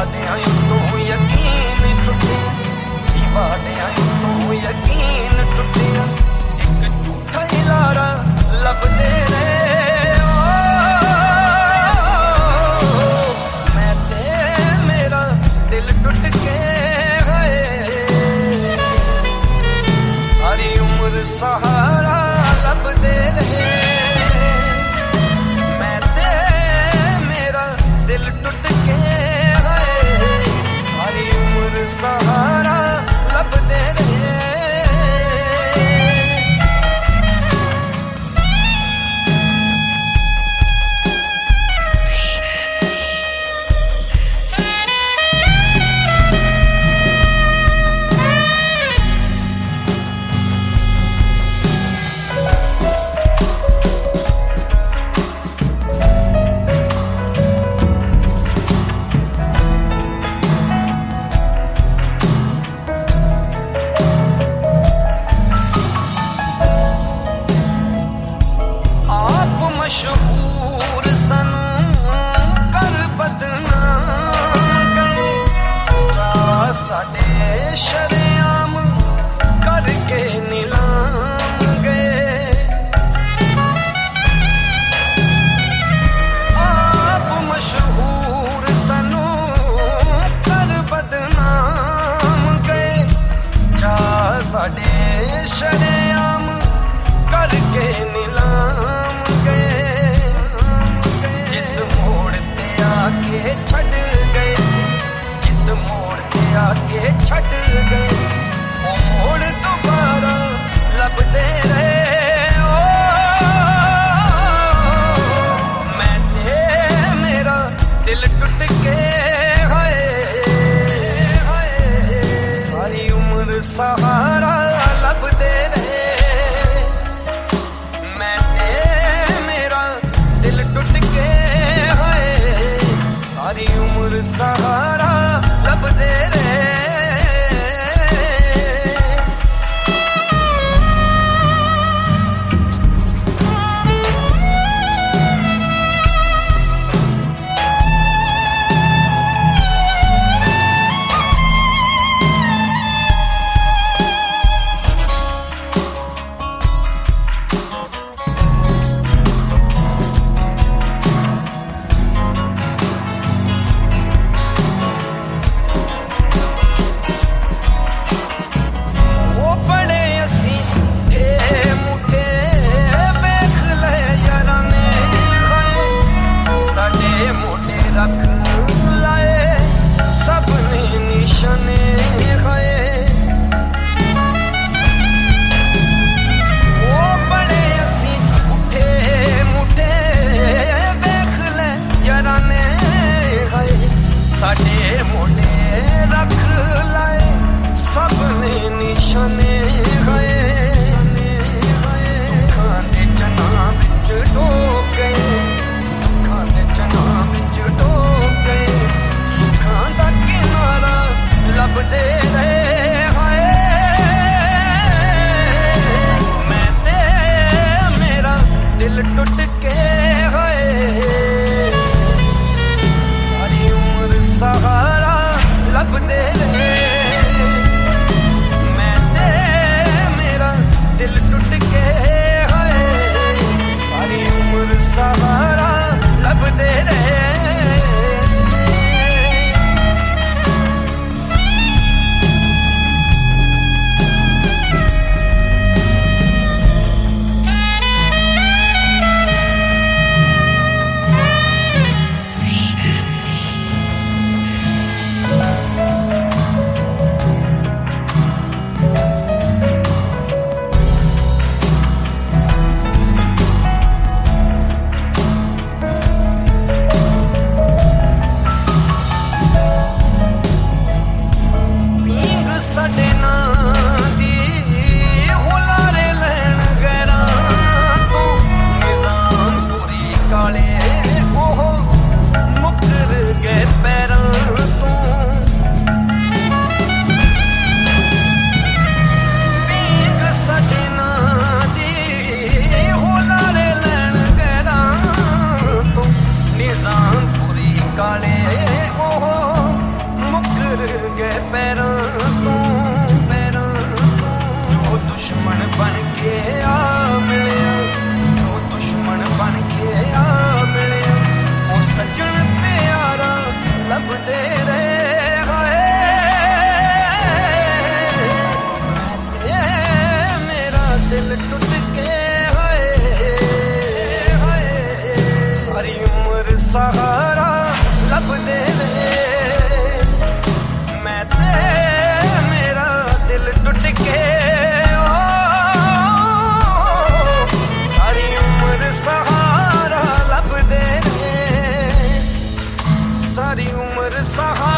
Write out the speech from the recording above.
वादियां उतों यकीन टुटिया, सी वादियां उतों यकीन टुटिया, एक झूठा ही लारा लभदे ने। मैं ते मेरा दिल टुट के गए, सारी उम्र सहारा लभदे रहे। मैं ते मेरा दिल टुट के गए, सारी उम्र सहारा लभदे रहे। मशहूर सनू कर बदनाम गए, साडे शरेआम करके नीलाम गए। आप मशहूर सनू कर बदनाम गए, साडे शरेआम करके नीलाम के छड़ गए, जिस मोड़ पे आके छड़ गए, वो मोड़ दोबारा लभदे रहे। ओ मैं ते मेरा दिल टुट के गए, सारी उम्र सहारा लभदे रहे। मैं ते मेरा दिल टुट के सारी उम्र सहारा लभदे रहे। लभदे रहे हाय मेरा दिल टूट के हाय सारी उम्र सहारा लभदे रहे मैं ते मेरा दिल टूट के सारी उम्र सहारा लभदे रहे सारी उम्र सहारा